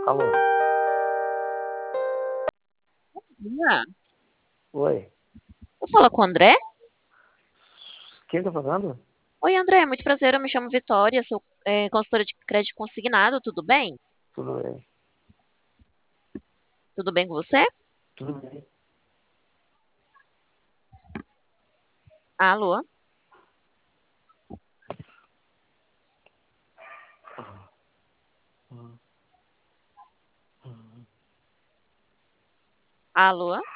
Alô? Ah, Oi? eu falo com o André? Quem tá falando? Oi, André, muito prazer. Eu me chamo Vitória, sou consultora de crédito consignado. Tudo bem? Tudo bem? Tudo bem com você? Tudo bem? Alô? Alô?